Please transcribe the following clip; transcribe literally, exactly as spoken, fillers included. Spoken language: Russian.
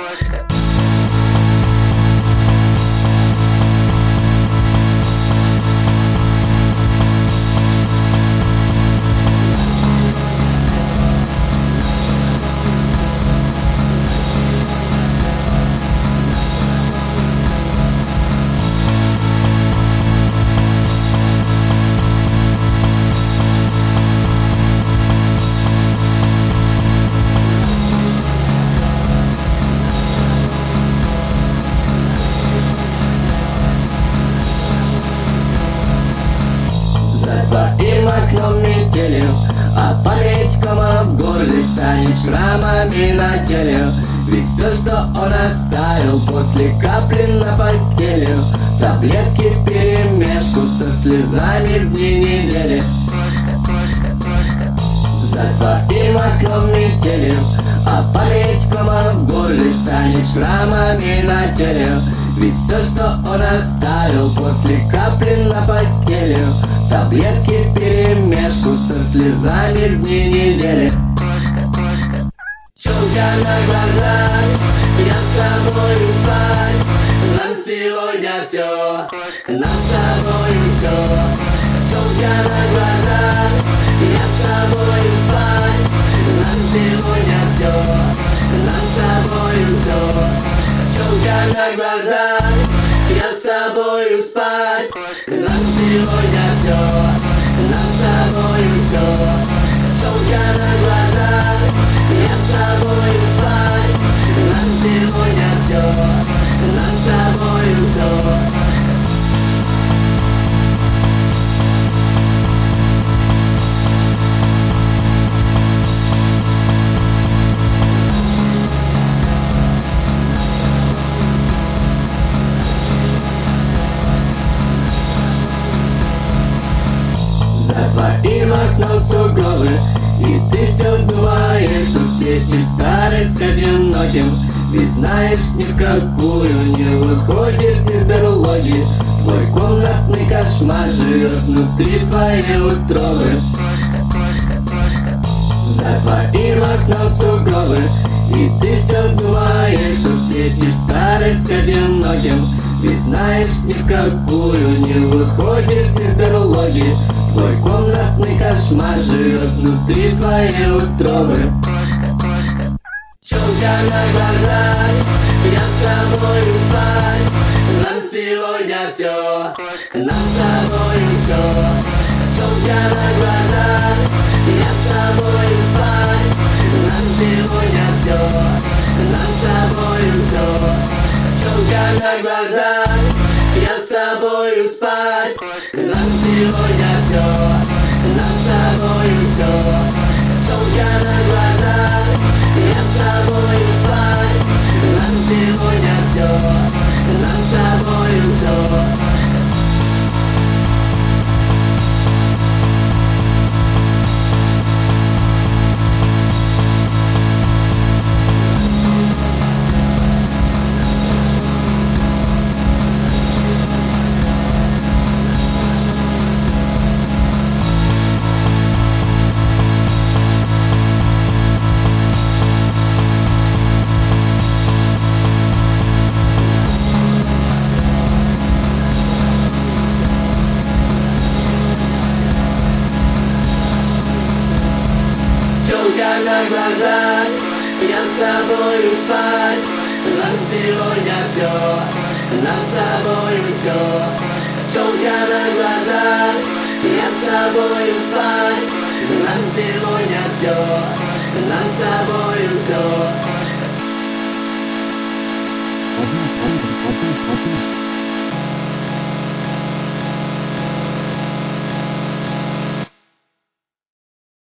Твоим окном метелью, а память кома в горле станет шрамами на теле. Ведь все, что он оставил после капли на постели, таблетки вперемешку со слезами в дни недели. За твоим окном метелью, а память кома в горле станет шрамами на теле. Ведь все, что он оставил после капли на постели, таблетки вперемешку со слезами в дни недели. Челка на глазах, я с тобою спать. Нам сегодня все, нам с тобою все. Челка на глазах, я с тобою спать. Нам сегодня все, нам с тобою все. Челка на глазах, я с тобою спать. Нам сегодня все, нам с тобою все. Челка на глазах, я с тобою спать. Нам сегодня все, нам с тобою все. За твоим окном сугробы, и ты все думаешь, что встретишь старость одиноким. Ведь знаешь, ни в какую не выходит из берлоги. Твой комнатный кошмар живет внутри твоей утробы. За твоим окном сугробы, и ты все думаешь, что встретишь старость одиноким. Ведь знаешь, ни в какую не выходит из берлоги. Твой комнатный кошмар живет внутри твоей утробы. Челка на глазах, я с тобою спать. Нам сегодня все, нам с тобою все. Челка на глазах, я с тобою спать. Нам сегодня все, нам с тобою все. Челка на глазах, я с тобою спать. Нам сегодня все, нам с тобою все. Челка на глазах, я с тобою спать. Нам сегодня все, нам с тобою все. Челка на глазах, я с тобою спать. Нам сегодня все, нам с тобою все. Челка на глазах, я с тобою спать. Нам сегодня все, нам с тобою все.